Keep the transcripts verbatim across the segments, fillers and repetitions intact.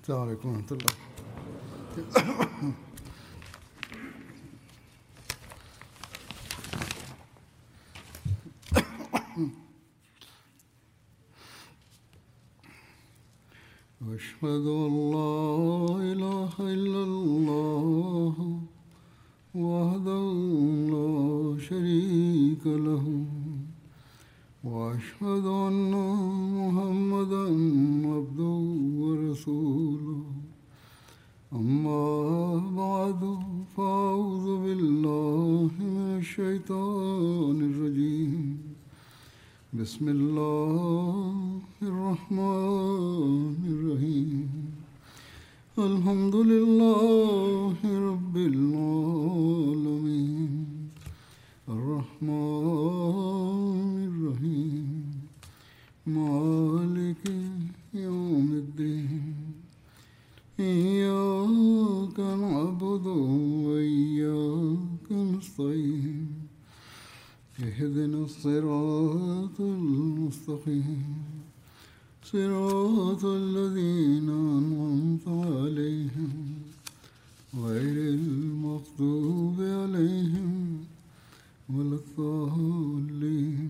السلام عليكم ورحمة الله. أشهد أن لا إله إلا الله وحده لا شريك له وأشهد أن محمدا عبده ورسوله أما بعد فأعوذ بالله من الشيطان الرجيم بسم الله الرحمن الرحيم الحمد لله رب العالمين الرحمن الرحيم مالك يوم الدين إياك نعبد وإياك نستعين اهدنا الصراط المستقيم صراط الذين أنعمت عليهم غير المغضوب عليهم ولا الضالين.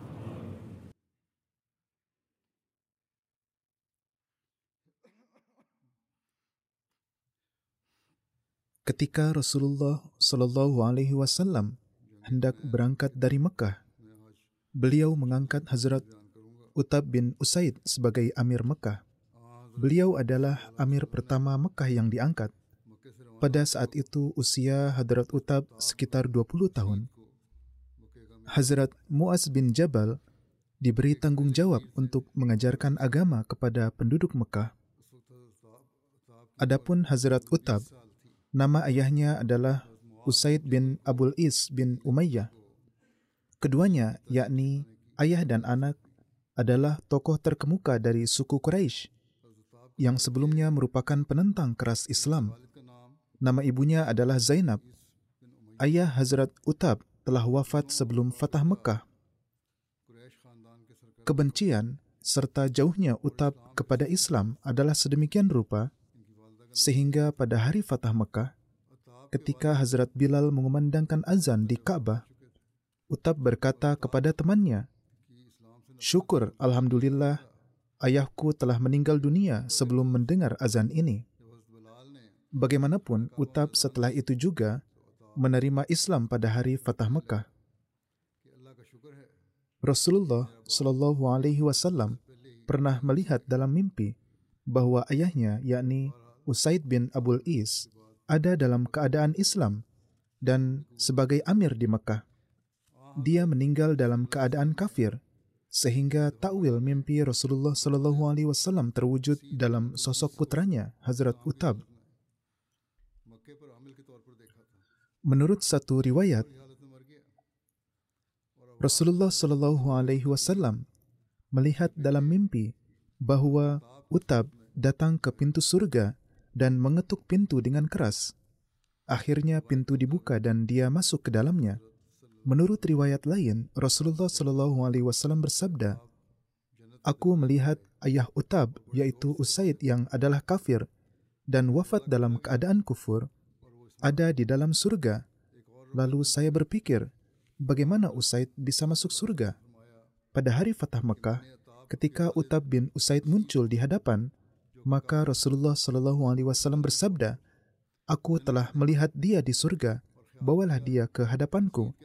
Ketika Rasulullah Shallallahu Alaihi Wasallam hendak berangkat dari Mekah, beliau mengangkat Hazrat Utab bin Usaid sebagai Amir Mekah. Beliau adalah Amir pertama Mekah yang diangkat. Pada saat itu usia Hazrat Utab sekitar dua puluh tahun. Hazrat Mu'az bin Jabal diberi tanggung jawab untuk mengajarkan agama kepada penduduk Mekah. Adapun Hazrat Utab, nama ayahnya adalah Usaid bin Abul Is bin Umayyah. Keduanya, yakni ayah dan anak, adalah tokoh terkemuka dari suku Quraisy yang sebelumnya merupakan penentang keras Islam. Nama ibunya adalah Zainab. Ayah Hazrat Utab telah wafat sebelum Fatah Mekah. Kebencian serta jauhnya Utab kepada Islam adalah sedemikian rupa sehingga pada hari Fatah Mekah, ketika Hazrat Bilal mengumandangkan azan di Ka'bah, Utab berkata kepada temannya, "Syukur, Alhamdulillah, ayahku telah meninggal dunia sebelum mendengar azan ini." Bagaimanapun, Utab setelah itu juga menerima Islam pada hari Fatah Mekah. Rasulullah Shallallahu Alaihi Wasallam pernah melihat dalam mimpi bahwa ayahnya, yakni Usaid bin Abul Is, ada dalam keadaan Islam dan sebagai amir di Mekah. Dia meninggal dalam keadaan kafir, sehingga takwil mimpi Rasulullah Shallallahu Alaihi Wasallam terwujud dalam sosok putranya, Hazrat Utab. Menurut satu riwayat, Rasulullah Shallallahu Alaihi Wasallam melihat dalam mimpi bahwa Utab datang ke pintu surga dan mengetuk pintu dengan keras. Akhirnya pintu dibuka dan dia masuk ke dalamnya. Menurut riwayat lain, Rasulullah Shallallahu Alaihi Wasallam bersabda, "Aku melihat ayah Utab, yaitu Usaid yang adalah kafir dan wafat dalam keadaan kufur, ada di dalam surga. Lalu saya berpikir, bagaimana Usaid bisa masuk surga?" Pada hari Fatah Mekah, ketika Utab bin Usaid muncul di hadapan, maka Rasulullah Shallallahu Alaihi Wasallam bersabda, "Aku telah melihat dia di surga. Bawalah dia ke hadapanku."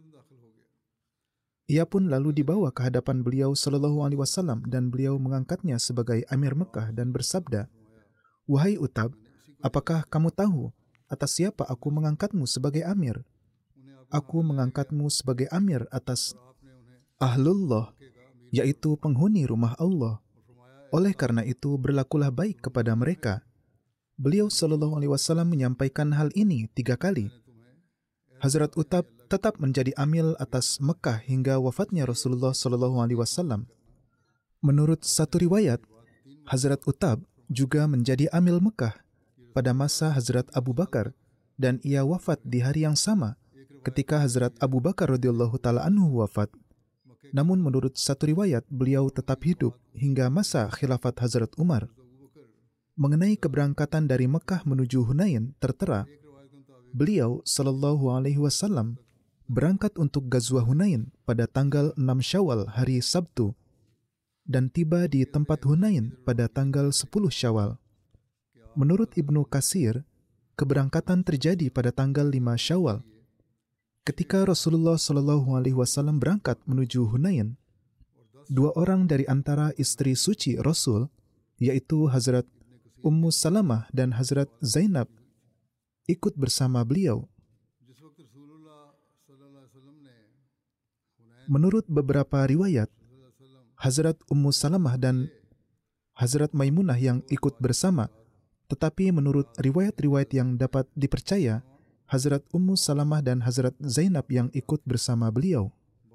Ia pun lalu dibawa ke hadapan beliau Shallallahu Alaihi Wasallam dan beliau mengangkatnya sebagai Amir Mekah dan bersabda, "Wahai Utab, apakah kamu tahu atas siapa aku mengangkatmu sebagai Amir? Aku mengangkatmu sebagai Amir atas Ahlullah, yaitu penghuni rumah Allah. Oleh karena itu, berlakulah baik kepada mereka." Beliau Shallallahu Alaihi Wasallam menyampaikan hal ini tiga kali. Hazrat Utab tetap menjadi amil atas Mekah hingga wafatnya Rasulullah Shallallahu Alaihi Wasallam. Menurut satu riwayat, Hazrat Utab juga menjadi amil Mekah pada masa Hazrat Abu Bakar, dan ia wafat di hari yang sama ketika Hazrat Abu Bakar radhiyallahu taala anhu wafat. Namun menurut satu riwayat, beliau tetap hidup hingga masa khilafat Hazrat Umar. Mengenai keberangkatan dari Mekah menuju Hunain tertera, beliau sallallahu alaihi wasallam berangkat untuk Ghazwah Hunain pada tanggal enam Syawal hari Sabtu dan tiba di tempat Hunain pada tanggal sepuluh Syawal. Menurut Ibnu Katsir, keberangkatan terjadi pada tanggal lima Syawal. Ketika Rasulullah sallallahu alaihi wasallam berangkat menuju Hunain, dua orang dari antara istri suci Rasul, yaitu Hazrat Ummu Salamah dan Hazrat Zainab, ikut bersama beliau. Menurut beberapa riwayat, Hazrat Ummu Salamah dan Hazrat Maimunah yang ikut bersama, tetapi menurut riwayat-riwayat yang dapat dipercaya, Hazrat Ummu Salamah dan Hazrat Zainab yang ikut bersama beliau.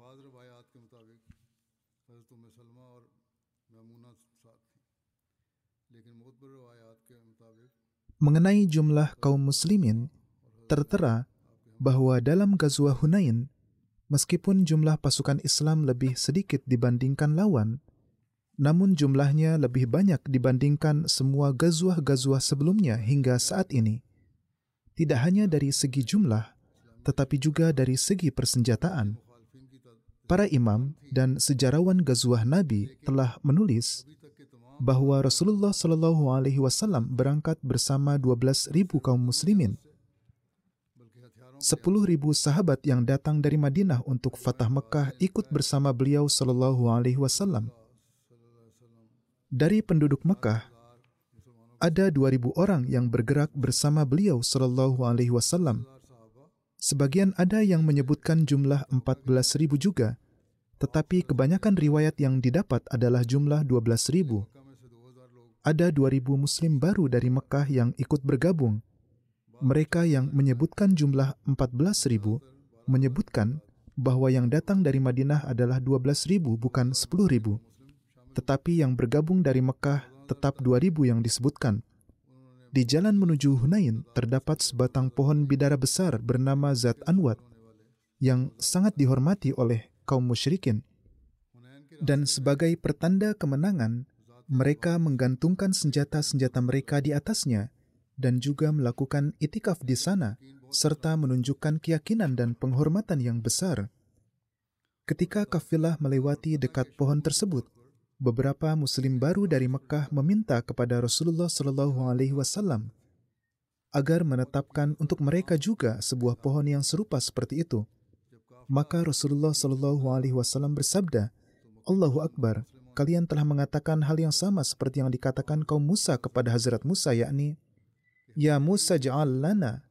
Mengenai jumlah kaum muslimin, tertera bahwa dalam Ghazwah Hunain, meskipun jumlah pasukan Islam lebih sedikit dibandingkan lawan, namun jumlahnya lebih banyak dibandingkan semua ghazwah-ghazwah sebelumnya hingga saat ini. Tidak hanya dari segi jumlah, tetapi juga dari segi persenjataan. Para imam dan sejarawan ghazwah Nabi telah menulis bahwa Rasulullah sallallahu alaihi wasallam berangkat bersama dua belas ribu kaum muslimin. sepuluh ribu sahabat yang datang dari Madinah untuk Fatah Mekah ikut bersama beliau sallallahu alaihi wasallam. Dari penduduk Mekah, ada dua ribu orang yang bergerak bersama beliau sallallahu alaihi wasallam. Sebagian ada yang menyebutkan jumlah empat belas ribu juga, tetapi kebanyakan riwayat yang didapat adalah jumlah dua belas ribu. Ada dua ribu muslim baru dari Mekah yang ikut bergabung. Mereka yang menyebutkan jumlah empat belas ribu menyebutkan bahwa yang datang dari Madinah adalah dua belas ribu bukan sepuluh ribu. Tetapi yang bergabung dari Mekah tetap dua ribu yang disebutkan. Di jalan menuju Hunain terdapat sebatang pohon bidara besar bernama Zat Anwat yang sangat dihormati oleh kaum musyrikin. Dan sebagai pertanda kemenangan, mereka menggantungkan senjata-senjata mereka di atasnya dan juga melakukan itikaf di sana serta menunjukkan keyakinan dan penghormatan yang besar. Ketika kafilah melewati dekat pohon tersebut, beberapa muslim baru dari Mekah meminta kepada Rasulullah sallallahu alaihi wasallam agar menetapkan untuk mereka juga sebuah pohon yang serupa seperti itu. Maka Rasulullah sallallahu alaihi wasallam bersabda, "Allahu Akbar, kalian telah mengatakan hal yang sama seperti yang dikatakan kaum Musa kepada Hazrat Musa, yakni, Ya Musa ja'al lana,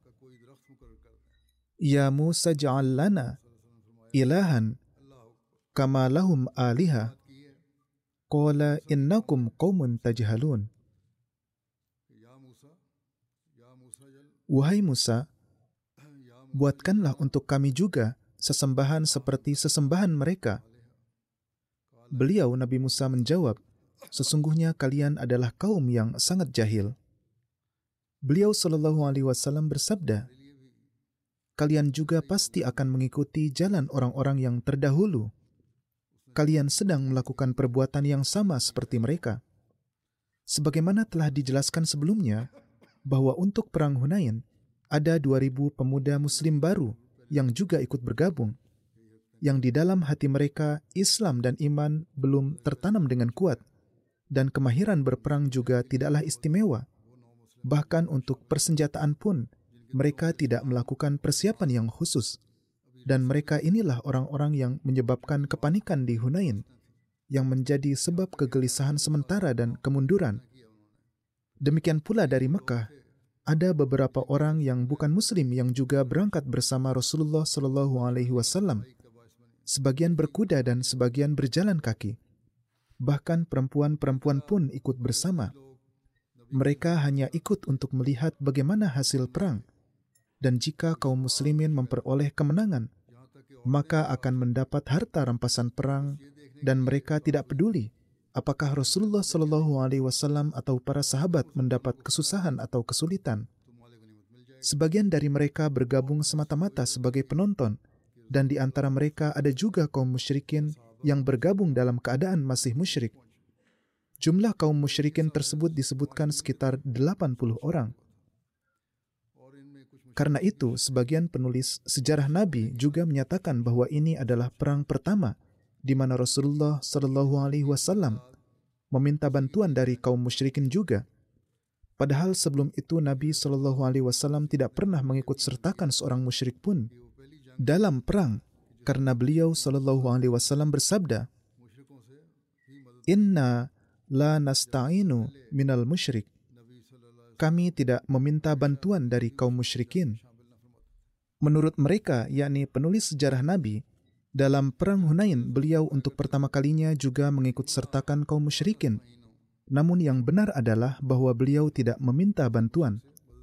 Ya Musa ja'al lana ilahan kama lahum aliha. Qala innakum qaumun tajhalun." Wahai Musa, buatkanlah untuk kami juga sesembahan seperti sesembahan mereka. Beliau Nabi Musa menjawab, "Sesungguhnya kalian adalah kaum yang sangat jahil." Beliau sallallahu alaihi wasallam bersabda, "Kalian juga pasti akan mengikuti jalan orang-orang yang terdahulu. Kalian sedang melakukan perbuatan yang sama seperti mereka." Sebagaimana telah dijelaskan sebelumnya, bahwa untuk perang Hunain, ada dua ribu pemuda muslim baru yang juga ikut bergabung, yang di dalam hati mereka Islam dan iman belum tertanam dengan kuat, dan kemahiran berperang juga tidaklah istimewa. Bahkan untuk persenjataan pun, mereka tidak melakukan persiapan yang khusus. Dan mereka inilah orang-orang yang menyebabkan kepanikan di Hunain, yang menjadi sebab kegelisahan sementara dan kemunduran. Demikian pula dari Mekah, ada beberapa orang yang bukan muslim yang juga berangkat bersama Rasulullah sallallahu alaihi wasallam. Sebagian berkuda dan sebagian berjalan kaki. Bahkan perempuan-perempuan pun ikut bersama. Mereka hanya ikut untuk melihat bagaimana hasil perang. Dan jika kaum muslimin memperoleh kemenangan, maka akan mendapat harta rampasan perang dan mereka tidak peduli apakah Rasulullah sallallahu alaihi wasallam atau para sahabat mendapat kesusahan atau kesulitan. Sebagian dari mereka bergabung semata-mata sebagai penonton. Dan di antara mereka ada juga kaum musyrikin yang bergabung dalam keadaan masih musyrik. Jumlah kaum musyrikin tersebut disebutkan sekitar delapan puluh orang. Karena itu, sebagian penulis sejarah Nabi juga menyatakan bahwa ini adalah perang pertama di mana Rasulullah Shallallahu Alaihi Wasallam meminta bantuan dari kaum musyrikin juga. Padahal sebelum itu Nabi Shallallahu Alaihi Wasallam tidak pernah mengikut sertakan seorang musyrik pun dalam perang, karena beliau Shallallahu Alaihi Wasallam bersabda, Inna la nasta'inu minal musyrik. Kami tidak meminta bantuan dari kaum musyrikin. Menurut mereka, yakni penulis sejarah Nabi, dalam perang Hunain beliau untuk pertama kalinya juga mengikut sertakan kaum musyrikin. Namun yang benar adalah bahwa beliau tidak meminta bantuan.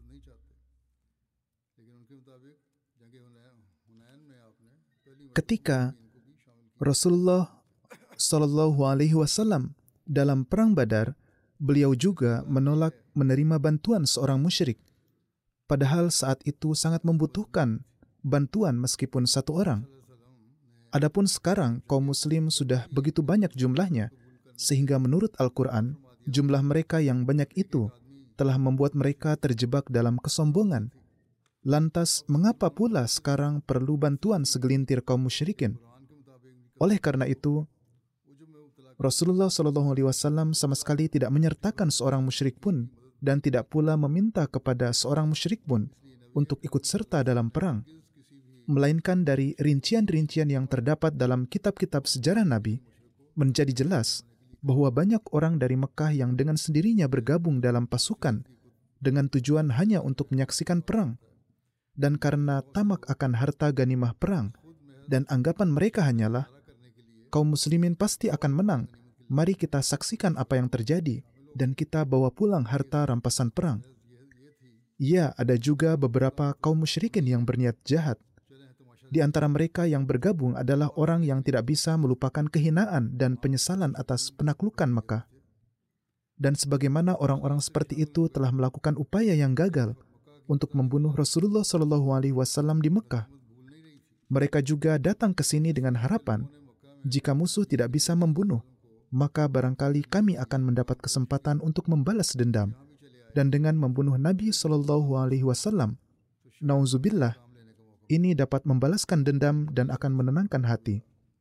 Ketika Rasulullah Shallallahu Alaihi Wasallam dalam perang Badar, beliau juga menolak menerima bantuan seorang musyrik. Padahal saat itu sangat membutuhkan bantuan meskipun satu orang. Adapun sekarang kaum muslim sudah begitu banyak jumlahnya, sehingga menurut Al-Quran, jumlah mereka yang banyak itu telah membuat mereka terjebak dalam kesombongan. Lantas, mengapa pula sekarang perlu bantuan segelintir kaum musyrikin? Oleh karena itu, Rasulullah Shallallahu Alaihi Wasallam sama sekali tidak menyertakan seorang musyrik pun dan tidak pula meminta kepada seorang musyrik pun untuk ikut serta dalam perang, melainkan dari rincian-rincian yang terdapat dalam kitab-kitab sejarah Nabi menjadi jelas bahwa banyak orang dari Mekah yang dengan sendirinya bergabung dalam pasukan dengan tujuan hanya untuk menyaksikan perang, dan karena tamak akan harta ganimah perang dan anggapan mereka hanyalah kaum muslimin pasti akan menang, mari kita saksikan apa yang terjadi dan kita bawa pulang harta rampasan perang. Ya, ada juga beberapa kaum musyrikin yang berniat jahat. Di antara mereka yang bergabung adalah orang yang tidak bisa melupakan kehinaan dan penyesalan atas penaklukan Mekah. Dan sebagaimana orang-orang seperti itu telah melakukan upaya yang gagal untuk membunuh Rasulullah Shallallahu Alaihi Wasallam di Mekah, mereka juga datang ke sini dengan harapan jika musuh tidak bisa membunuh, maka barangkali kami akan mendapat kesempatan untuk membalas dendam. Dan dengan membunuh Nabi Shallallahu Alaihi Wasallam, nauzubillah, ini dapat membalaskan dendam dan akan menenangkan hati.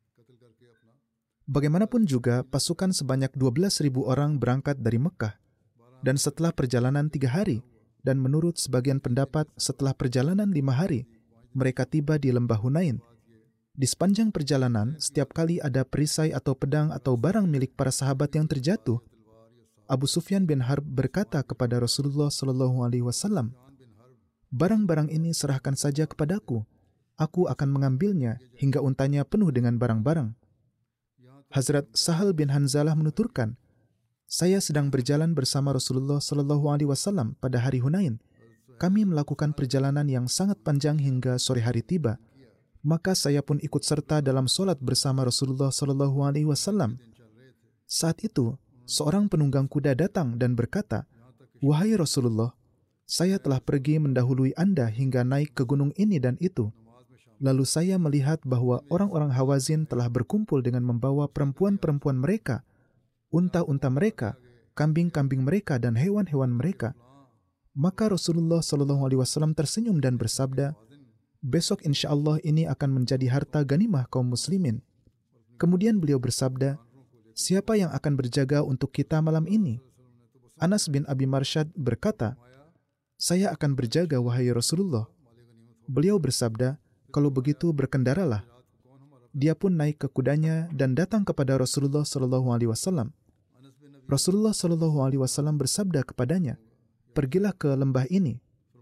Bagaimanapun juga, pasukan sebanyak dua belas ribu orang berangkat dari Mekah. Dan setelah perjalanan tiga hari, dan menurut sebagian pendapat setelah perjalanan lima hari, mereka tiba di lembah Hunain. Di sepanjang perjalanan, setiap kali ada perisai atau pedang atau barang milik para sahabat yang terjatuh, Abu Sufyan bin Harb berkata kepada Rasulullah Shallallahu Alaihi Wasallam, "Barang-barang ini serahkan saja kepadaku. Aku akan mengambilnya hingga untanya penuh dengan barang-barang." Hazrat Sahal bin Hanzalah menuturkan, "Saya sedang berjalan bersama Rasulullah Shallallahu Alaihi Wasallam pada hari Hunain. Kami melakukan perjalanan yang sangat panjang hingga sore hari tiba. Maka saya pun ikut serta dalam solat bersama Rasulullah Shallallahu Alaihi Wasallam. Saat itu, seorang penunggang kuda datang dan berkata, 'Wahai Rasulullah, saya telah pergi mendahului Anda hingga naik ke gunung ini dan itu. Lalu saya melihat bahwa orang-orang Hawazin telah berkumpul dengan membawa perempuan-perempuan mereka, unta-unta mereka, kambing-kambing mereka, dan hewan-hewan mereka.' Maka Rasulullah Shallallahu Alaihi Wasallam tersenyum dan bersabda, 'Besok insya Allah ini akan menjadi harta ganimah kaum muslimin.' Kemudian beliau bersabda, 'Siapa yang akan berjaga untuk kita malam ini?' Anas bin Abi Marsyad berkata, 'Saya akan berjaga, wahai Rasulullah.' Beliau bersabda, 'Kalau begitu berkendaralah.' Dia pun naik ke kudanya dan datang kepada Rasulullah Shallallahu Alaihi Wasallam. Rasulullah Shallallahu Alaihi Wasallam bersabda kepadanya, 'Pergilah ke lembah ini.'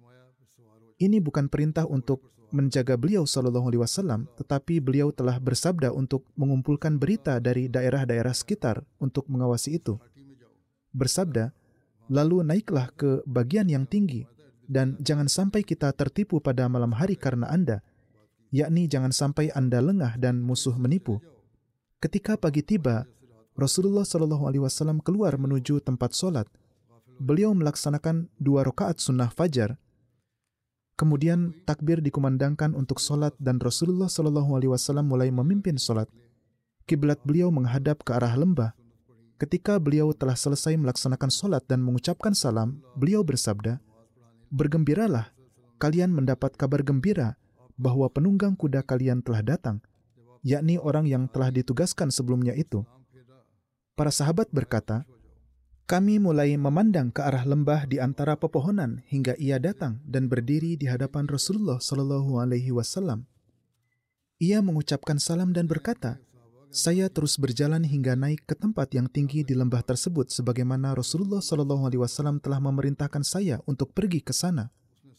Ini bukan perintah untuk menjaga beliau Shallallahu Alaihi Wasallam, tetapi beliau telah bersabda untuk mengumpulkan berita dari daerah-daerah sekitar untuk mengawasi itu. Bersabda, 'Lalu naiklah ke bagian yang tinggi, dan jangan sampai kita tertipu pada malam hari karena Anda, yakni jangan sampai Anda lengah dan musuh menipu.' Ketika pagi tiba, Rasulullah Shallallahu Alaihi Wasallam keluar menuju tempat solat. Beliau melaksanakan dua rakaat sunnah fajar. Kemudian takbir dikumandangkan untuk solat dan Rasulullah Shallallahu Alaihi Wasallam mulai memimpin solat. Kiblat beliau menghadap ke arah lembah. Ketika beliau telah selesai melaksanakan solat dan mengucapkan salam, beliau bersabda, "Bergembiralah, kalian mendapat kabar gembira bahwa penunggang kuda kalian telah datang, yakni orang yang telah ditugaskan sebelumnya itu." Para sahabat berkata, "Kami mulai memandang ke arah lembah di antara pepohonan hingga ia datang dan berdiri di hadapan Rasulullah Shallallahu Alaihi Wasallam. Ia mengucapkan salam dan berkata, 'Saya terus berjalan hingga naik ke tempat yang tinggi di lembah tersebut sebagaimana Rasulullah Shallallahu Alaihi Wasallam telah memerintahkan saya untuk pergi ke sana.'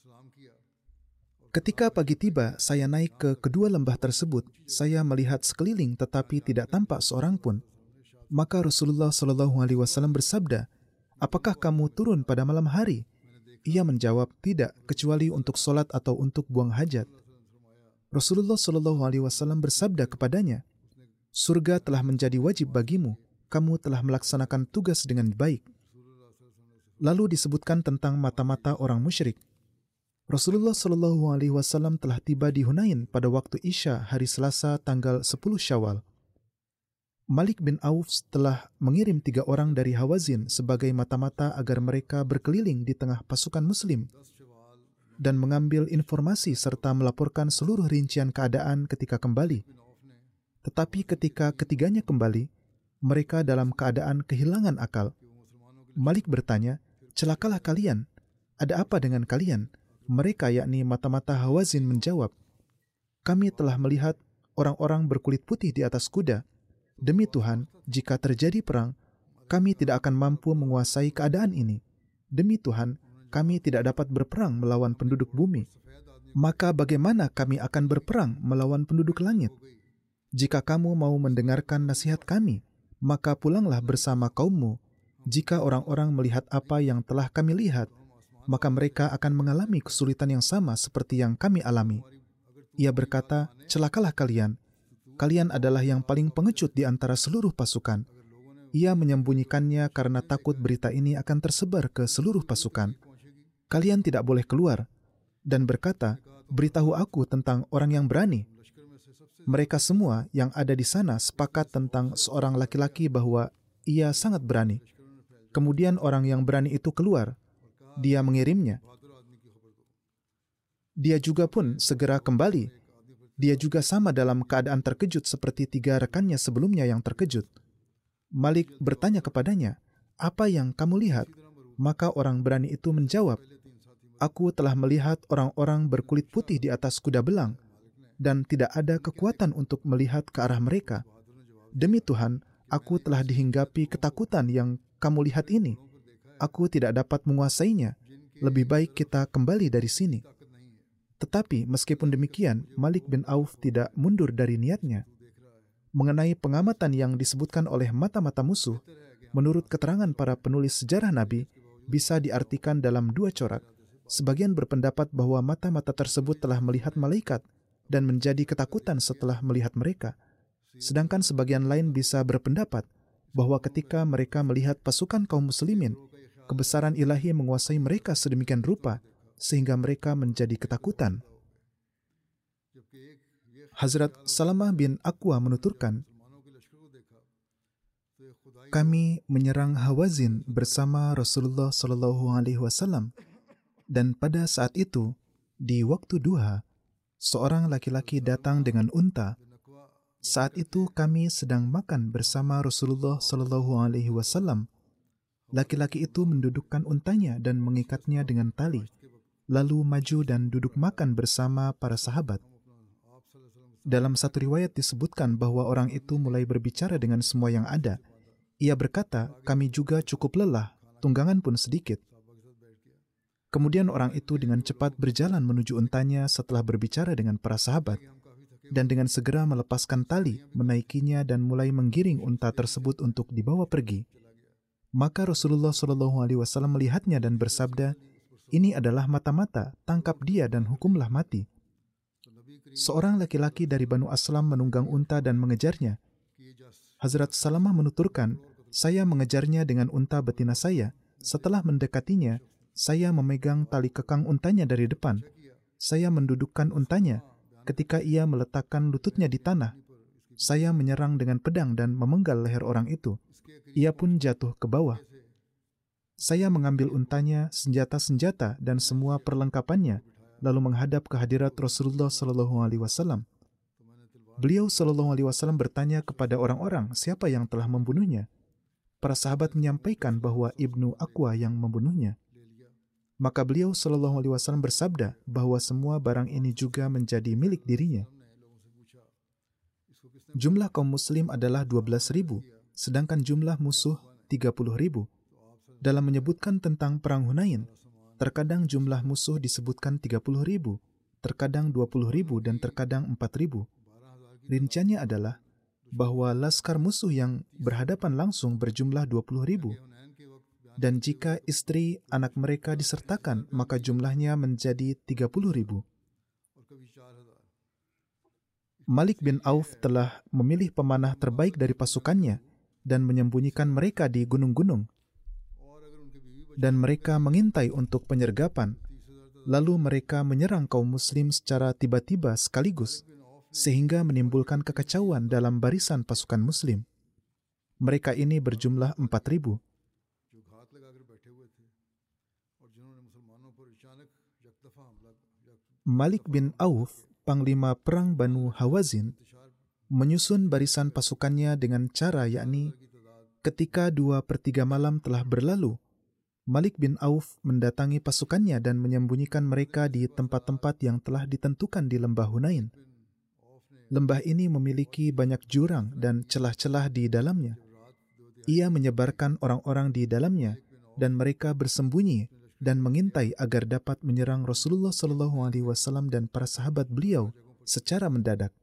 Ketika pagi tiba, saya naik ke kedua lembah tersebut. Saya melihat sekeliling tetapi tidak tampak seorang pun. Maka Rasulullah Shallallahu Alaihi Wasallam bersabda, 'Apakah kamu turun pada malam hari?' Ia menjawab, 'Tidak, kecuali untuk solat atau untuk buang hajat.' Rasulullah Shallallahu Alaihi Wasallam bersabda kepadanya, 'Surga telah menjadi wajib bagimu. Kamu telah melaksanakan tugas dengan baik.' Lalu disebutkan tentang mata-mata orang musyrik. Rasulullah Shallallahu Alaihi Wasallam telah tiba di Hunain pada waktu Isya hari Selasa tanggal sepuluh Syawal. Malik bin Auf telah mengirim tiga orang dari Hawazin sebagai mata-mata agar mereka berkeliling di tengah pasukan Muslim dan mengambil informasi serta melaporkan seluruh rincian keadaan ketika kembali. Tetapi ketika ketiganya kembali, mereka dalam keadaan kehilangan akal. Malik bertanya, 'Celakalah kalian, ada apa dengan kalian?' Mereka yakni mata-mata Hawazin menjawab, 'Kami telah melihat orang-orang berkulit putih di atas kuda. Demi Tuhan, jika terjadi perang, kami tidak akan mampu menguasai keadaan ini. Demi Tuhan, kami tidak dapat berperang melawan penduduk bumi. Maka bagaimana kami akan berperang melawan penduduk langit? Jika kamu mau mendengarkan nasihat kami, maka pulanglah bersama kaummu. Jika orang-orang melihat apa yang telah kami lihat, maka mereka akan mengalami kesulitan yang sama seperti yang kami alami.' Ia berkata, 'Celakalah kalian. Kalian adalah yang paling pengecut di antara seluruh pasukan.' Ia menyembunyikannya karena takut berita ini akan tersebar ke seluruh pasukan. 'Kalian tidak boleh keluar,' dan berkata, 'Beritahu aku tentang orang yang berani.' Mereka semua yang ada di sana sepakat tentang seorang laki-laki bahwa ia sangat berani. Kemudian orang yang berani itu keluar. Dia mengirimnya. Dia juga pun segera kembali. Dia juga sama dalam keadaan terkejut seperti tiga rekannya sebelumnya yang terkejut. Malik bertanya kepadanya, 'Apa yang kamu lihat?' Maka orang berani itu menjawab, 'Aku telah melihat orang-orang berkulit putih di atas kuda belang, dan tidak ada kekuatan untuk melihat ke arah mereka. Demi Tuhan, aku telah dihinggapi ketakutan yang kamu lihat ini. Aku tidak dapat menguasainya. Lebih baik kita kembali dari sini.' Tetapi meskipun demikian, Malik bin Auf tidak mundur dari niatnya. Mengenai pengamatan yang disebutkan oleh mata-mata musuh, menurut keterangan para penulis sejarah Nabi, bisa diartikan dalam dua corak. Sebagian berpendapat bahwa mata-mata tersebut telah melihat malaikat dan menjadi ketakutan setelah melihat mereka. Sedangkan sebagian lain bisa berpendapat bahwa ketika mereka melihat pasukan kaum muslimin, kebesaran ilahi menguasai mereka sedemikian rupa sehingga mereka menjadi ketakutan. Hazrat Salamah bin Aqwa menuturkan, "Kami menyerang Hawazin bersama Rasulullah Shallallahu Alaihi Wasallam, dan pada saat itu di waktu duha, seorang laki-laki datang dengan unta. Saat itu kami sedang makan bersama Rasulullah Shallallahu Alaihi Wasallam. Laki-laki itu mendudukkan untanya dan mengikatnya dengan tali, lalu maju dan duduk makan bersama para sahabat. Dalam satu riwayat disebutkan bahwa orang itu mulai berbicara dengan semua yang ada. Ia berkata, 'Kami juga cukup lelah, tunggangan pun sedikit.' Kemudian orang itu dengan cepat berjalan menuju untanya setelah berbicara dengan para sahabat, dan dengan segera melepaskan tali, menaikinya dan mulai menggiring unta tersebut untuk dibawa pergi. Maka Rasulullah Shallallahu Alaihi Wasallam melihatnya dan bersabda, 'Ini adalah mata-mata, tangkap dia dan hukumlah mati.' Seorang laki-laki dari Banu Aslam menunggang unta dan mengejarnya. Hazrat Salamah menuturkan, 'Saya mengejarnya dengan unta betina saya. Setelah mendekatinya, saya memegang tali kekang untanya dari depan. Saya mendudukkan untanya. Ketika ia meletakkan lututnya di tanah, saya menyerang dengan pedang dan memenggal leher orang itu. ia pun jatuh ke bawah. Saya mengambil untanya, senjata-senjata, dan semua perlengkapannya, lalu menghadap ke hadirat Rasulullah Shallallahu Alaihi Wasallam. Beliau Shallallahu Alaihi Wasallam bertanya kepada orang-orang siapa yang telah membunuhnya. Para sahabat menyampaikan bahwa Ibnu Aqwa yang membunuhnya. Maka beliau Shallallahu Alaihi Wasallam bersabda bahwa semua barang ini juga menjadi milik dirinya. Jumlah kaum muslim adalah dua belas ribu, sedangkan jumlah musuh tiga puluh ribu. Dalam menyebutkan tentang perang Hunain, terkadang jumlah musuh disebutkan tiga puluh ribu, terkadang dua puluh ribu, dan terkadang empat ribu. Rinciannya adalah bahwa laskar musuh yang berhadapan langsung berjumlah dua puluh ribu. Dan jika istri anak mereka disertakan, maka jumlahnya menjadi tiga puluh ribu. Malik bin Auf telah memilih pemanah terbaik dari pasukannya dan menyembunyikan mereka di gunung-gunung. Dan mereka mengintai untuk penyergapan. Lalu mereka menyerang kaum muslim secara tiba-tiba sekaligus, sehingga menimbulkan kekacauan dalam barisan pasukan muslim. Mereka ini berjumlah empat ribu. Malik bin Auf, panglima perang Banu Hawazin, menyusun barisan pasukannya dengan cara yakni ketika dua per tiga malam telah berlalu, Malik bin Auf mendatangi pasukannya dan menyembunyikan mereka di tempat-tempat yang telah ditentukan di lembah Hunain. Lembah ini memiliki banyak jurang dan celah-celah di dalamnya. Ia menyebarkan orang-orang di dalamnya dan mereka bersembunyi dan mengintai agar dapat menyerang Rasulullah Shallallahu Alaihi Wasallam dan para sahabat beliau secara mendadak.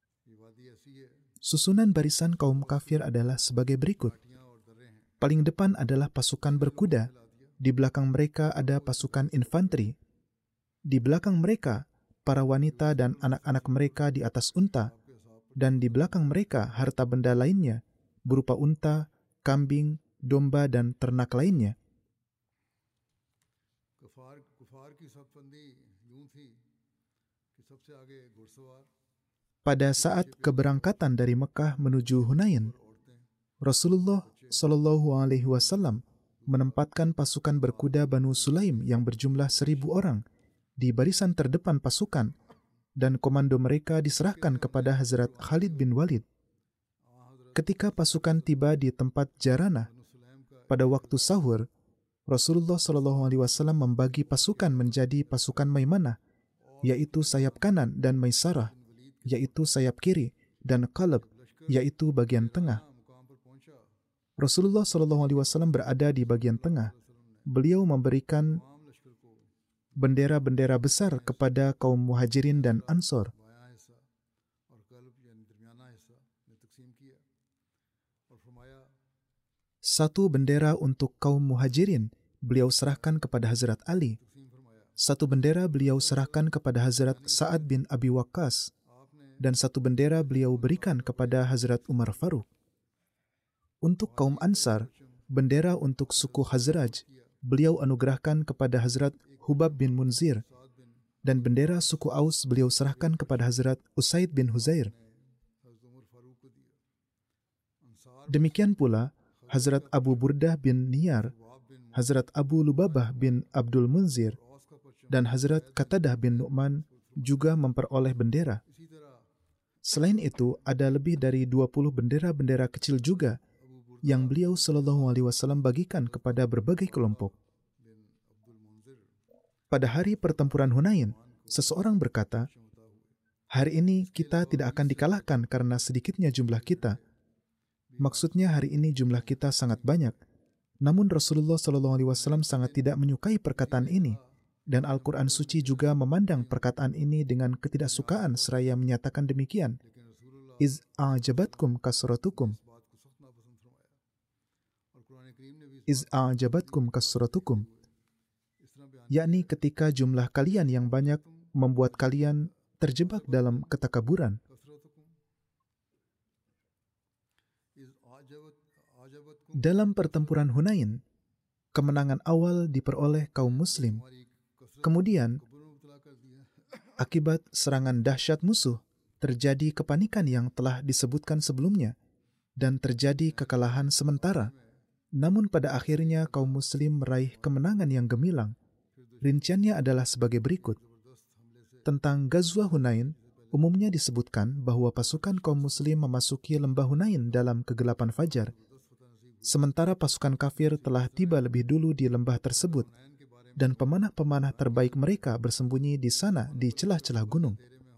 Susunan barisan kaum kafir adalah sebagai berikut. Paling depan adalah pasukan berkuda, di belakang mereka ada pasukan infanteri, di belakang mereka para wanita dan anak-anak mereka di atas unta, dan di belakang mereka harta benda lainnya berupa unta, kambing, domba, dan ternak lainnya. Pada saat keberangkatan dari Mekah menuju Hunain, Rasulullah Shallallahu Alaihi Wasallam menempatkan pasukan berkuda Banu Sulaim yang berjumlah seribu orang di barisan terdepan pasukan, dan komando mereka diserahkan kepada Hazrat Khalid bin Walid. Ketika pasukan tiba di tempat Jaranah, pada waktu sahur, Rasulullah Shallallahu Alaihi Wasallam membagi pasukan menjadi pasukan Maimanah, yaitu sayap kanan, dan Maisarah, yaitu sayap kiri, dan Qalb, yaitu bagian tengah. Rasulullah Shallallahu Alaihi Wasallam berada di bagian tengah. Beliau memberikan bendera-bendera besar kepada kaum Muhajirin dan Ansor. Satu bendera untuk kaum Muhajirin beliau serahkan kepada Hazrat Ali. Satu bendera beliau serahkan kepada Hazrat Sa'ad bin Abi Waqqas, dan satu bendera beliau berikan kepada Hazrat Umar Faruq. Untuk kaum Ansar, bendera untuk suku Khazraj beliau anugerahkan kepada Hazrat Hubab bin Munzir, dan bendera suku Aus beliau serahkan kepada Hazrat Usaid bin Huzair. Demikian pula Hazrat Abu Burdah bin Niyar, Hazrat Abu Lubabah bin Abdul Munzir, dan Hazrat Qatadah bin Nu'man juga memperoleh bendera. Selain itu, ada lebih dari dua puluh bendera-bendera kecil juga yang beliau Shallallahu Alaihi Wasallam bagikan kepada berbagai kelompok. Pada hari pertempuran Hunain, seseorang berkata, "Hari ini kita tidak akan dikalahkan karena sedikitnya jumlah kita." Maksudnya hari ini jumlah kita sangat banyak. Namun Rasulullah Shallallahu Alaihi Wasallam sangat tidak menyukai perkataan ini, dan Al-Quran Suci juga memandang perkataan ini dengan ketidaksukaan seraya menyatakan demikian. Iz a'jabatkum kasratukum. Iz a'jabatkum kasratukum. Yakni ketika jumlah kalian yang banyak membuat kalian terjebak dalam ketakaburan. Dalam pertempuran Hunain, kemenangan awal diperoleh kaum muslim. Kemudian, akibat serangan dahsyat musuh, terjadi kepanikan yang telah disebutkan sebelumnya. dan terjadi kekalahan sementara. Namun pada akhirnya kaum muslim meraih kemenangan yang gemilang. Rinciannya adalah sebagai berikut. Tentang Ghazwah Hunain, umumnya disebutkan bahwa pasukan kaum muslim memasuki lembah Hunain dalam kegelapan fajar, sementara pasukan kafir telah tiba lebih dulu di lembah tersebut, dan pemanah-pemanah terbaik mereka bersembunyi di sana di celah-celah gunung.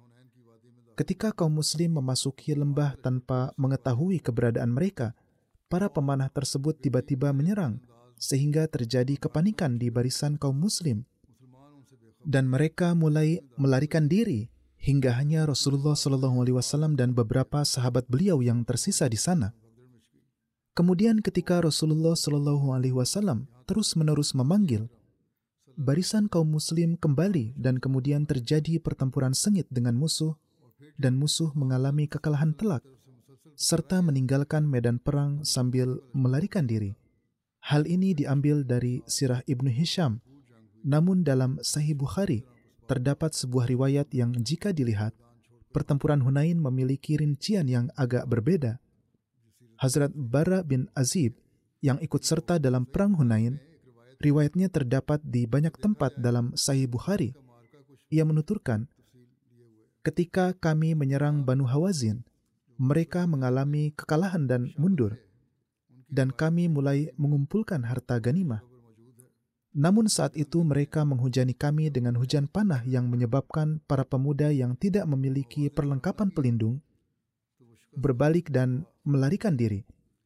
Ketika kaum muslim memasuki lembah tanpa mengetahui keberadaan mereka, para pemanah tersebut tiba-tiba menyerang, sehingga terjadi kepanikan di barisan kaum muslim, dan mereka mulai melarikan diri, hingga hanya Rasulullah shallallahu alaihi wasallam dan beberapa sahabat beliau yang tersisa di sana. Kemudian ketika Rasulullah shallallahu alaihi wasallam terus-menerus memanggil, barisan kaum muslim kembali dan kemudian terjadi pertempuran sengit dengan musuh, dan musuh mengalami kekalahan telak, serta meninggalkan medan perang sambil melarikan diri. Hal ini diambil dari Sirah Ibnu Hisham, namun dalam Sahih Bukhari terdapat sebuah riwayat yang jika dilihat, pertempuran Hunain memiliki rincian yang agak berbeda. Hazrat Bara bin Azib yang ikut serta dalam perang Hunain, riwayatnya terdapat di banyak tempat dalam Sahih Bukhari. Ia menuturkan, ketika kami menyerang Banu Hawazin, mereka mengalami kekalahan dan mundur, dan kami mulai mengumpulkan harta ganimah. Namun saat itu mereka menghujani kami dengan hujan panah yang menyebabkan para pemuda yang tidak memiliki perlengkapan pelindung berbalik dan melarikan diri.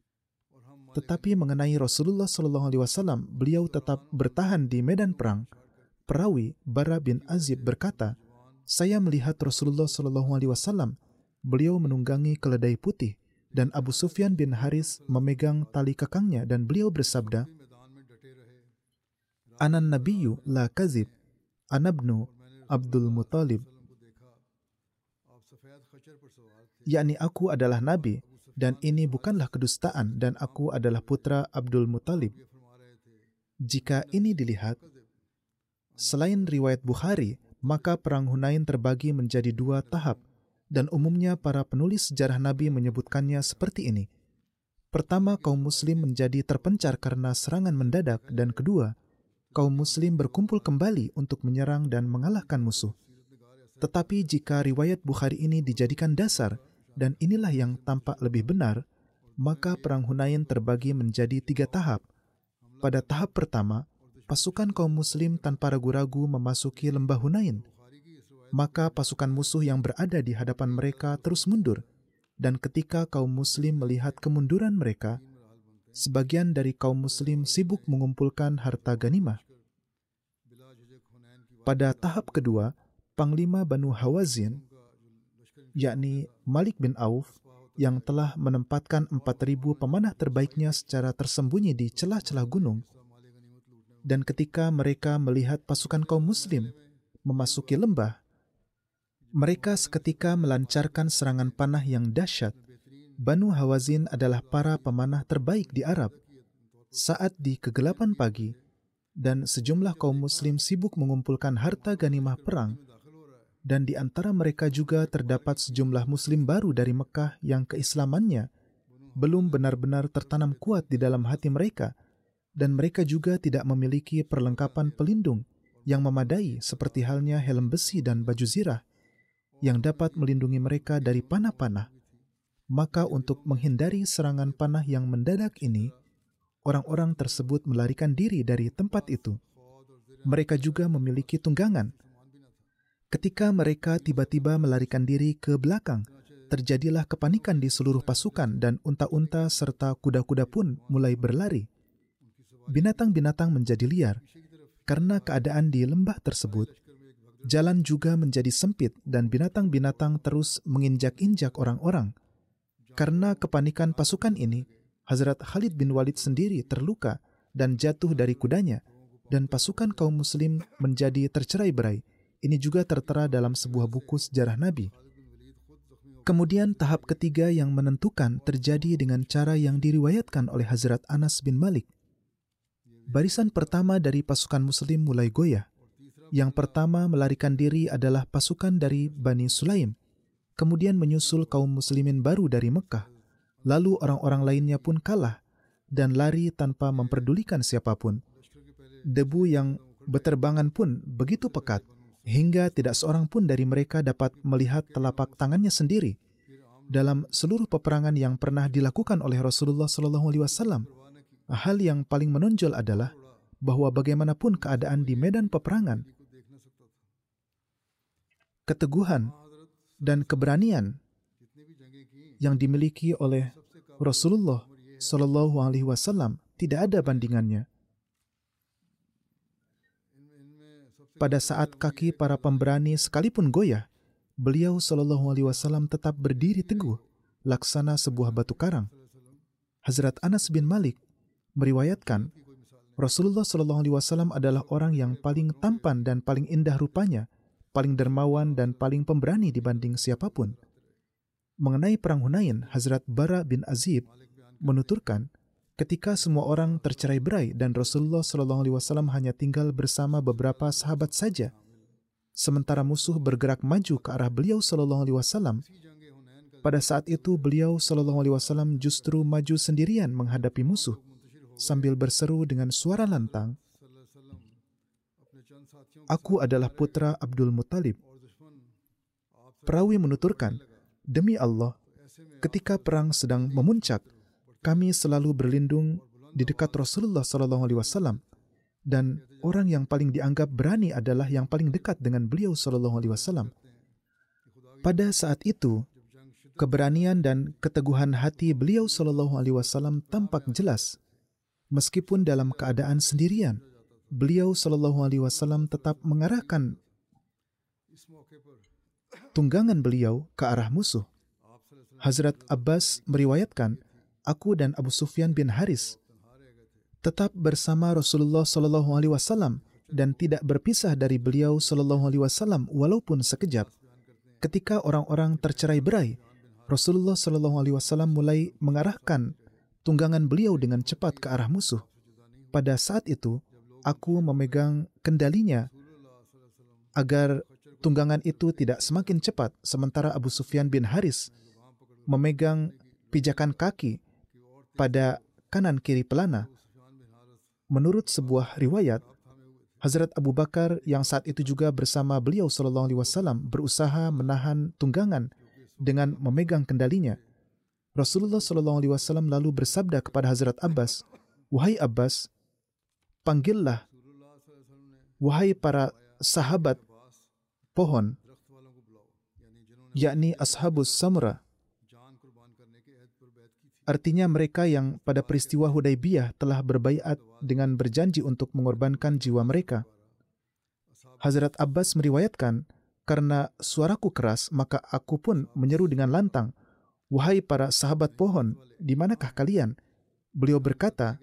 Tetapi mengenai Rasulullah shallallahu alaihi wasallam, beliau tetap bertahan di medan perang. Perawi Bara bin Azib berkata, saya melihat Rasulullah shallallahu alaihi wasallam, beliau menunggangi keledai putih, dan Abu Sufyan bin Haris memegang tali kekangnya, dan beliau bersabda, Anan Nabiyyu la kazib, anabnu Abdul Muttalib. Yakni aku adalah Nabi, dan ini bukanlah kedustaan, dan aku adalah putra Abdul Muttalib. Jika ini dilihat, selain riwayat Bukhari, maka perang Hunain terbagi menjadi dua tahap, dan umumnya para penulis sejarah Nabi menyebutkannya seperti ini. Pertama, kaum muslim menjadi terpencar karena serangan mendadak, dan kedua, kaum muslim berkumpul kembali untuk menyerang dan mengalahkan musuh. Tetapi jika riwayat Bukhari ini dijadikan dasar, dan inilah yang tampak lebih benar, maka perang Hunain terbagi menjadi tiga tahap. Pada tahap pertama, pasukan kaum muslim tanpa ragu-ragu memasuki lembah Hunain. Maka pasukan musuh yang berada di hadapan mereka terus mundur, dan ketika kaum muslim melihat kemunduran mereka, sebagian dari kaum muslim sibuk mengumpulkan harta ganimah. Pada tahap kedua, Panglima Banu Hawazin, yakni Malik bin Auf, yang telah menempatkan empat ribu pemanah terbaiknya secara tersembunyi di celah-celah gunung, dan ketika mereka melihat pasukan kaum muslim memasuki lembah, mereka seketika melancarkan serangan panah yang dahsyat. Banu Hawazin adalah para pemanah terbaik di Arab. Saat di kegelapan pagi, dan sejumlah kaum muslim sibuk mengumpulkan harta ganimah perang, dan di antara mereka juga terdapat sejumlah muslim baru dari Mekah yang keislamannya belum benar-benar tertanam kuat di dalam hati mereka, dan mereka juga tidak memiliki perlengkapan pelindung yang memadai seperti halnya helm besi dan baju zirah yang dapat melindungi mereka dari panah-panah. Maka untuk menghindari serangan panah yang mendadak ini, orang-orang tersebut melarikan diri dari tempat itu. Mereka juga memiliki tunggangan. Ketika mereka tiba-tiba melarikan diri ke belakang, terjadilah kepanikan di seluruh pasukan, dan unta-unta serta kuda-kuda pun mulai berlari. Binatang-binatang menjadi liar. Karena keadaan di lembah tersebut, jalan juga menjadi sempit dan binatang-binatang terus menginjak-injak orang-orang. Karena kepanikan pasukan ini, Hazrat Khalid bin Walid sendiri terluka dan jatuh dari kudanya, dan pasukan kaum muslim menjadi tercerai-berai. Ini juga tertera dalam sebuah buku sejarah Nabi. Kemudian tahap ketiga yang menentukan terjadi dengan cara yang diriwayatkan oleh Hazrat Anas bin Malik. Barisan pertama dari pasukan muslim mulai goyah. Yang pertama melarikan diri adalah pasukan dari Bani Sulaim. Kemudian menyusul kaum muslimin baru dari Mekah. Lalu orang-orang lainnya pun kalah dan lari tanpa memperdulikan siapapun. Debu yang berterbangan pun begitu pekat hingga tidak seorang pun dari mereka dapat melihat telapak tangannya sendiri. Dalam seluruh peperangan yang pernah dilakukan oleh Rasulullah shallallahu alaihi wasallam, hal yang paling menonjol adalah bahwa bagaimanapun keadaan di medan peperangan, keteguhan dan keberanian yang dimiliki oleh Rasulullah shallallahu alaihi wasallam tidak ada bandingannya. Pada saat kaki para pemberani sekalipun goyah, beliau shallallahu alaihi wasallam tetap berdiri teguh, laksana sebuah batu karang. Hazrat Anas bin Malik meriwayatkan, Rasulullah shallallahu alaihi wasallam adalah orang yang paling tampan dan paling indah rupanya, paling dermawan dan paling pemberani dibanding siapapun. Mengenai perang Hunain, Hazrat Bara bin Azib menuturkan, ketika semua orang tercerai-berai dan Rasulullah shallallahu alaihi wasallam hanya tinggal bersama beberapa sahabat saja, sementara musuh bergerak maju ke arah beliau shallallahu alaihi wasallam, pada saat itu beliau shallallahu alaihi wasallam justru maju sendirian menghadapi musuh sambil berseru dengan suara lantang, "Aku adalah putra Abdul Muttalib." Perawi menuturkan, demi Allah, ketika perang sedang memuncak, kami selalu berlindung di dekat Rasulullah shallallahu alaihi wasallam, dan orang yang paling dianggap berani adalah yang paling dekat dengan beliau shallallahu alaihi wasallam. Pada saat itu, keberanian dan keteguhan hati beliau shallallahu alaihi wasallam tampak jelas. Meskipun dalam keadaan sendirian, beliau shallallahu alaihi wasallam tetap mengarahkan tunggangan beliau ke arah musuh. Hazrat Abbas meriwayatkan, aku dan Abu Sufyan bin Haris tetap bersama Rasulullah shallallahu alaihi wasallam dan tidak berpisah dari beliau shallallahu alaihi wasallam walaupun sekejap. Ketika orang-orang tercerai-berai, Rasulullah shallallahu alaihi wasallam mulai mengarahkan tunggangan beliau dengan cepat ke arah musuh. Pada saat itu, aku memegang kendalinya agar tunggangan itu tidak semakin cepat, sementara Abu Sufyan bin Haris memegang pijakan kaki pada kanan kiri pelana. Menurut sebuah riwayat, Hazrat Abu Bakar yang saat itu juga bersama beliau sallallahu alaihi wasallam berusaha menahan tunggangan dengan memegang kendalinya. Rasulullah sallallahu alaihi wasallam lalu bersabda kepada Hazrat Abbas, "Wahai Abbas, panggillah wahai para sahabat pohon, yakni Ashabus Samra." Artinya mereka yang pada peristiwa Hudaibiyah telah berbaiat dengan berjanji untuk mengorbankan jiwa mereka. Hazrat Abbas meriwayatkan, karena suaraku keras, maka aku pun menyeru dengan lantang, "Wahai para sahabat pohon, di manakah kalian?" Beliau berkata,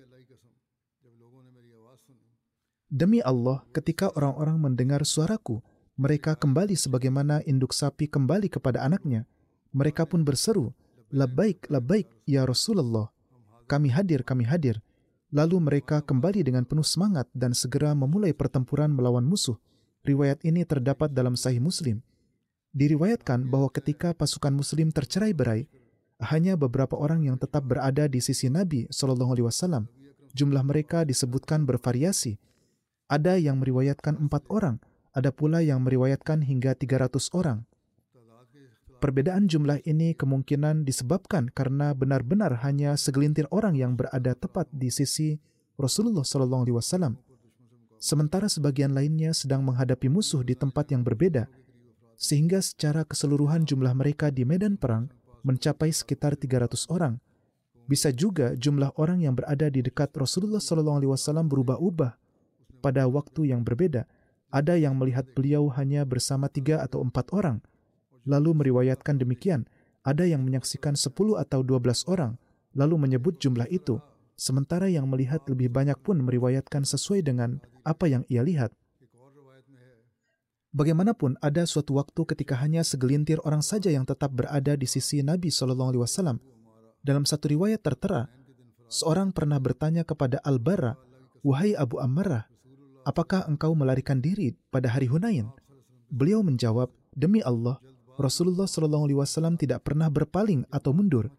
"Demi Allah, ketika orang-orang mendengar suaraku, mereka kembali sebagaimana induk sapi kembali kepada anaknya. Mereka pun berseru, 'Labbaik, labbaik, ya Rasulullah. Kami hadir, kami hadir.' Lalu mereka kembali dengan penuh semangat dan segera memulai pertempuran melawan musuh." Riwayat ini terdapat dalam Sahih Muslim. Diriwayatkan bahwa ketika pasukan Muslim tercerai-berai, hanya beberapa orang yang tetap berada di sisi Nabi shallallahu alaihi wasallam. Jumlah mereka disebutkan bervariasi. Ada yang meriwayatkan empat orang, ada pula yang meriwayatkan hingga tiga ratus orang. Perbedaan jumlah ini kemungkinan disebabkan karena benar-benar hanya segelintir orang yang berada tepat di sisi Rasulullah shallallahu alaihi wasallam, sementara sebagian lainnya sedang menghadapi musuh di tempat yang berbeda, sehingga secara keseluruhan jumlah mereka di medan perang mencapai sekitar tiga ratus orang. Bisa juga jumlah orang yang berada di dekat Rasulullah shallallahu alaihi wasallam berubah-ubah pada waktu yang berbeda. Ada yang melihat beliau hanya bersama tiga atau empat orang, lalu meriwayatkan demikian. Ada yang menyaksikan sepuluh atau dua belas orang, lalu menyebut jumlah itu. Sementara yang melihat lebih banyak pun meriwayatkan sesuai dengan apa yang ia lihat. Bagaimanapun, ada suatu waktu ketika hanya segelintir orang saja yang tetap berada di sisi Nabi shallallahu alaihi wasallam. Dalam satu riwayat tertera, seorang pernah bertanya kepada Al-Bara, "Wahai Abu Ammarah, apakah engkau melarikan diri pada hari Hunain?" Beliau menjawab, "Demi Allah, Rasulullah shallallahu alaihi wasallam tidak pernah berpaling atau mundur.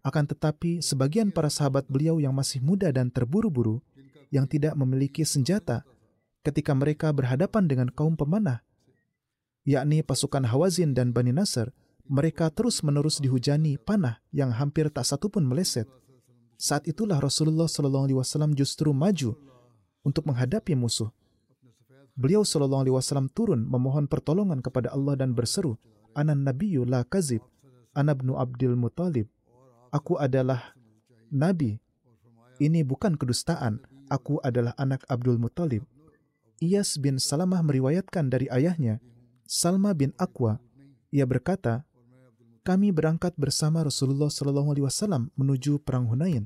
Akan tetapi, sebagian para sahabat beliau yang masih muda dan terburu-buru, yang tidak memiliki senjata, ketika mereka berhadapan dengan kaum pemanah, yakni pasukan Hawazin dan Bani Nasr, mereka terus-menerus dihujani panah yang hampir tak satu pun meleset. Saat itulah Rasulullah shallallahu alaihi wasallam justru maju untuk menghadapi musuh. Beliau shallallahu alaihi wasallam turun memohon pertolongan kepada Allah dan berseru, "Anan nabiyyu la kazib, ana ibnu Abdul Muthalib." Aku adalah nabi. Ini bukan kedustaan. Aku adalah anak Abdul Muthalib. Iyas bin Salamah meriwayatkan dari ayahnya, Salma bin Aqwa, ia berkata, kami berangkat bersama Rasulullah shallallahu alaihi wasallam menuju perang Hunain.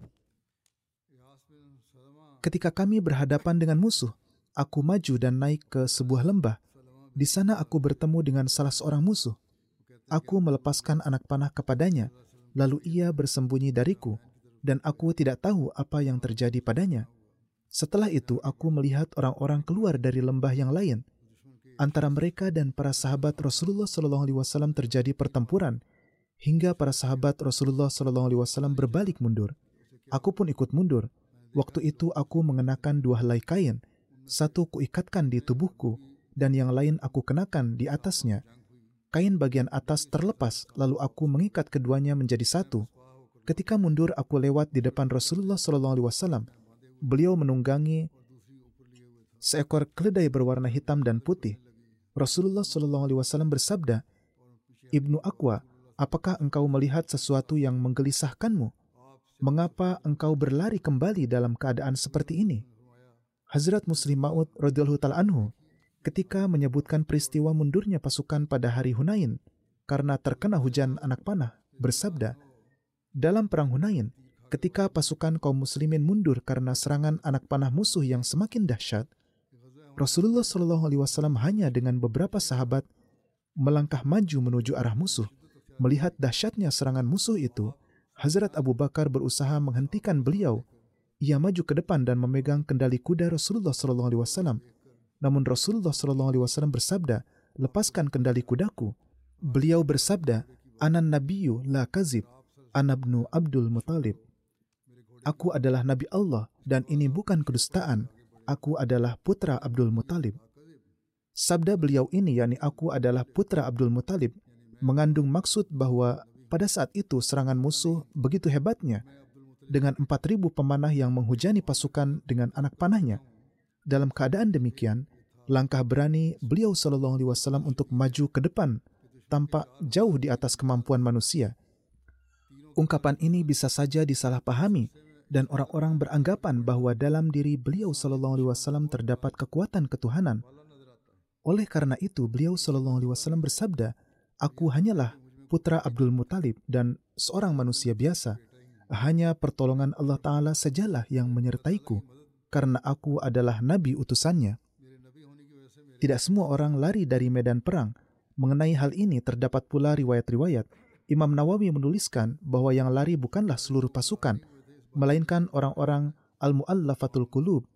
Ketika kami berhadapan dengan musuh, aku maju dan naik ke sebuah lembah. Di sana aku bertemu dengan salah seorang musuh. Aku melepaskan anak panah kepadanya, lalu ia bersembunyi dariku, dan aku tidak tahu apa yang terjadi padanya. Setelah itu, aku melihat orang-orang keluar dari lembah yang lain. Antara mereka dan para sahabat Rasulullah shallallahu alaihi wasallam terjadi pertempuran, hingga para sahabat Rasulullah shallallahu alaihi wasallam berbalik mundur. Aku pun ikut mundur. Waktu itu aku mengenakan dua helai kain. Satu kuikatkan di tubuhku, dan yang lain aku kenakan di atasnya. Kain bagian atas terlepas, lalu aku mengikat keduanya menjadi satu. Ketika mundur, aku lewat di depan Rasulullah shallallahu alaihi wasallam. Beliau menunggangi seekor keledai berwarna hitam dan putih. Rasulullah shallallahu alaihi wasallam bersabda, Ibnu Aqwa, apakah engkau melihat sesuatu yang menggelisahkanmu? Mengapa engkau berlari kembali dalam keadaan seperti ini? Hazrat Muslim Ma'ud radhiyallahu ta'ala anhu ketika menyebutkan peristiwa mundurnya pasukan pada hari Hunain karena terkena hujan anak panah, bersabda, dalam perang Hunain, ketika pasukan kaum muslimin mundur karena serangan anak panah musuh yang semakin dahsyat, Rasulullah shallallahu alaihi wasallam hanya dengan beberapa sahabat melangkah maju menuju arah musuh. Melihat dahsyatnya serangan musuh itu, Hazrat Abu Bakar berusaha menghentikan beliau. Ia maju ke depan dan memegang kendali kuda Rasulullah shallallahu alaihi wasallam. Namun Rasulullah shallallahu alaihi wasallam bersabda, lepaskan kendali kudaku. Beliau bersabda, Anan nabiyyu la kazib, ana ibnu Abdul Muthalib. Aku adalah Nabi Allah dan ini bukan kedustaan. Aku adalah putra Abdul Muthalib. Sabda beliau ini, yakni aku adalah putra Abdul Muthalib, mengandung maksud bahwa pada saat itu serangan musuh begitu hebatnya, dengan empat ribu pemanah yang menghujani pasukan dengan anak panahnya. Dalam keadaan demikian, langkah berani beliau sallallahu alaihi wasallam untuk maju ke depan tampak jauh di atas kemampuan manusia. Ungkapan ini bisa saja disalahpahami dan orang-orang beranggapan bahwa dalam diri beliau sallallahu alaihi wasallam terdapat kekuatan ketuhanan. Oleh karena itu, beliau sallallahu alaihi wasallam bersabda, aku hanyalah putra Abdul Muthalib dan seorang manusia biasa. Hanya pertolongan Allah Ta'ala sajalah yang menyertaiku, karena aku adalah Nabi utusannya. Tidak semua orang lari dari medan perang. Mengenai hal ini terdapat pula riwayat-riwayat. Imam Nawawi menuliskan bahwa yang lari bukanlah seluruh pasukan, melainkan orang-orang al-mu'allafatul qulub,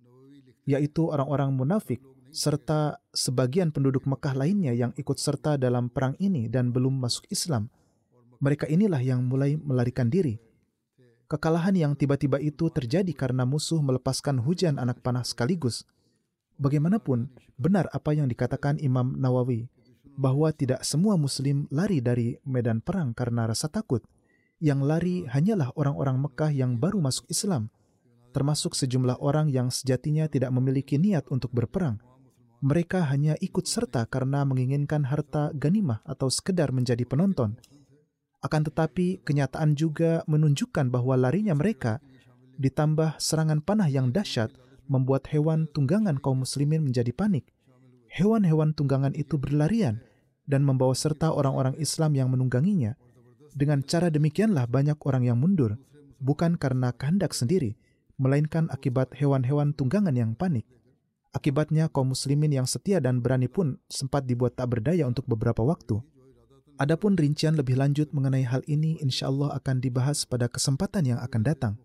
yaitu orang-orang munafik, serta sebagian penduduk Mekah lainnya yang ikut serta dalam perang ini dan belum masuk Islam. Mereka inilah yang mulai melarikan diri. Kekalahan yang tiba-tiba itu terjadi karena musuh melepaskan hujan anak panah sekaligus. Bagaimanapun, benar apa yang dikatakan Imam Nawawi, bahwa tidak semua muslim lari dari medan perang karena rasa takut. Yang lari hanyalah orang-orang Mekah yang baru masuk Islam, termasuk sejumlah orang yang sejatinya tidak memiliki niat untuk berperang. Mereka hanya ikut serta karena menginginkan harta ganimah atau sekedar menjadi penonton. Akan tetapi, kenyataan juga menunjukkan bahwa larinya mereka, ditambah serangan panah yang dahsyat, membuat hewan tunggangan kaum muslimin menjadi panik. Hewan-hewan tunggangan itu berlarian dan membawa serta orang-orang Islam yang menungganginya. Dengan cara demikianlah banyak orang yang mundur, bukan karena kehendak sendiri, melainkan akibat hewan-hewan tunggangan yang panik. Akibatnya kaum muslimin yang setia dan berani pun sempat dibuat tak berdaya untuk beberapa waktu. Adapun rincian lebih lanjut mengenai hal ini insya Allah akan dibahas pada kesempatan yang akan datang.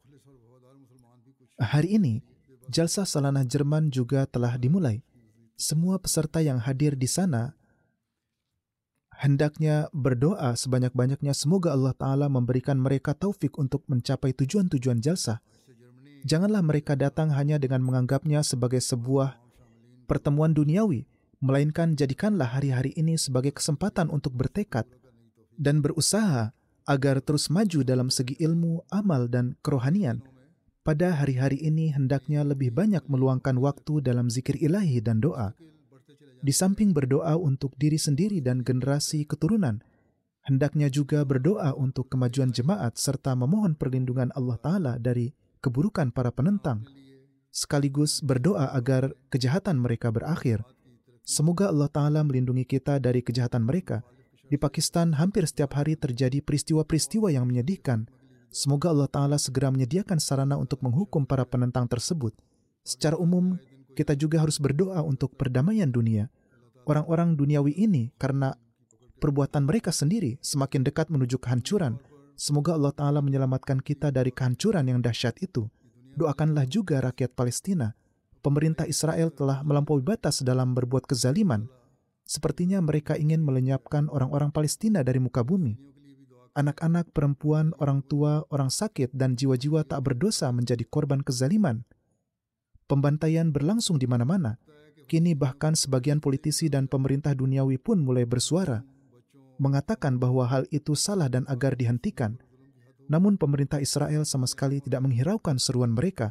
Hari ini, Jalsah Salanah Jerman juga telah dimulai. Semua peserta yang hadir di sana hendaknya berdoa sebanyak-banyaknya semoga Allah Ta'ala memberikan mereka taufik untuk mencapai tujuan-tujuan jalsah. Janganlah mereka datang hanya dengan menganggapnya sebagai sebuah pertemuan duniawi, melainkan jadikanlah hari-hari ini sebagai kesempatan untuk bertekad dan berusaha agar terus maju dalam segi ilmu, amal, dan kerohanian. Pada hari-hari ini hendaknya lebih banyak meluangkan waktu dalam zikir ilahi dan doa. Di samping berdoa untuk diri sendiri dan generasi keturunan, hendaknya juga berdoa untuk kemajuan jemaat serta memohon perlindungan Allah Ta'ala dari keburukan para penentang, sekaligus berdoa agar kejahatan mereka berakhir. Semoga Allah Ta'ala melindungi kita dari kejahatan mereka. Di Pakistan, hampir setiap hari terjadi peristiwa-peristiwa yang menyedihkan. Semoga Allah Ta'ala segera menyediakan sarana untuk menghukum para penentang tersebut. Secara umum, kita juga harus berdoa untuk perdamaian dunia. Orang-orang duniawi ini, karena perbuatan mereka sendiri, semakin dekat menuju kehancuran. Semoga Allah Ta'ala menyelamatkan kita dari kehancuran yang dahsyat itu. Doakanlah juga rakyat Palestina. Pemerintah Israel telah melampaui batas dalam berbuat kezaliman. Sepertinya mereka ingin melenyapkan orang-orang Palestina dari muka bumi. Anak-anak, perempuan, orang tua, orang sakit, dan jiwa-jiwa tak berdosa menjadi korban kezaliman. Pembantaian berlangsung di mana-mana. Kini bahkan sebagian politisi dan pemerintah duniawi pun mulai bersuara, mengatakan bahwa hal itu salah dan agar dihentikan. Namun pemerintah Israel sama sekali tidak menghiraukan seruan mereka.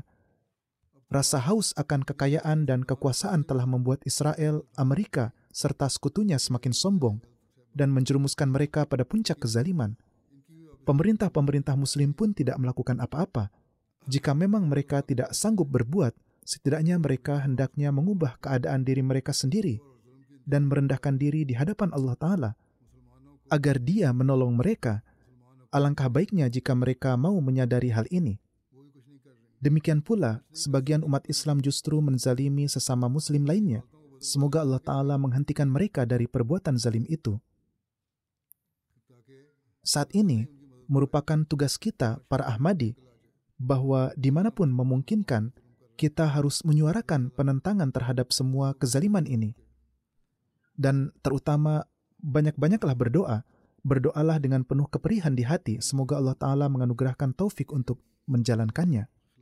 Rasa haus akan kekayaan dan kekuasaan telah membuat Israel, Amerika, serta sekutunya semakin sombong dan menjerumuskan mereka pada puncak kezaliman. Pemerintah-pemerintah Muslim pun tidak melakukan apa-apa. Jika memang mereka tidak sanggup berbuat, setidaknya mereka hendaknya mengubah keadaan diri mereka sendiri dan merendahkan diri di hadapan Allah Ta'ala agar Dia menolong mereka. Alangkah baiknya jika mereka mau menyadari hal ini. Demikian pula, sebagian umat Islam justru menzalimi sesama Muslim lainnya. Semoga Allah Ta'ala menghentikan mereka dari perbuatan zalim itu. Saat ini, merupakan tugas kita, para Ahmadi, bahwa dimanapun memungkinkan, kita harus menyuarakan penentangan terhadap semua kezaliman ini. Dan terutama, banyak-banyaklah berdoa. Berdoalah dengan penuh keperihan di hati. Semoga Allah Ta'ala menganugerahkan taufik untuk menjalankannya.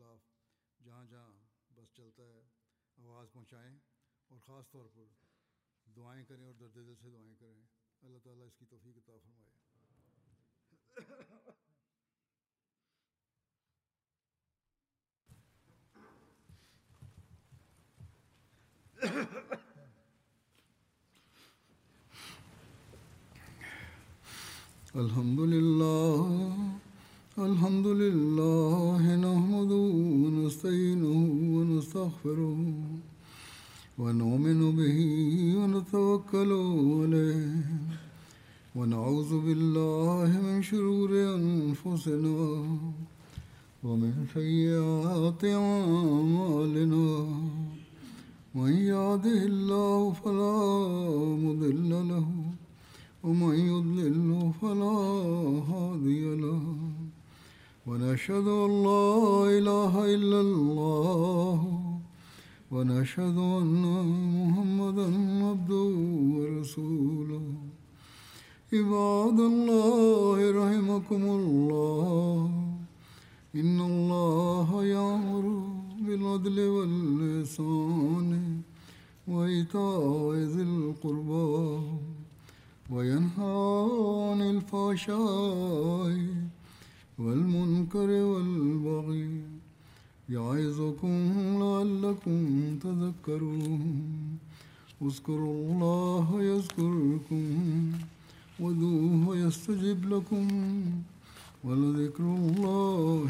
Alhamdulillah, Alhamdulillah, nahmaduhu wa nasta'inuhu wa nastaghfiruh wa nu'minu bihi wa natawakkalu alayhi wa na'udzu billahi min shururi anfusina wa min sayyiati a'malina. Man yahdihillahu fala mudilla lahu ومن يضلل فلا هادي له ونشهد أن لا إله إلا الله ونشهد أن محمدا عبده ورسوله عباد الله رحمكم الله إن الله يأمر بالعدل والإحسان وإيتاء ذي القربى وينهى عن الفحشاء والمنكر والبغي يعظكم لعلكم تذكرون اذكروا الله يذكركم وادعوه يستجب لكم ولذكر الله